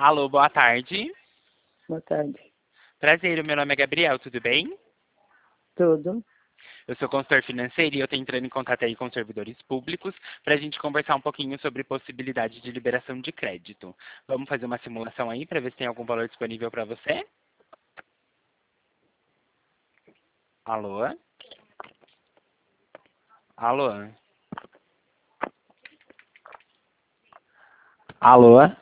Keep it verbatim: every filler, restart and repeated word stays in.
Alô, boa tarde. Boa tarde. Prazer, o meu nome é Gabriel, tudo bem? Tudo. Eu sou consultor financeiro e eu estou entrando em contato aí com servidores públicos para a gente conversar um pouquinho sobre possibilidade de liberação de crédito. Vamos fazer uma simulação aí para ver se tem algum valor disponível para você? Alô? Alô? Alô?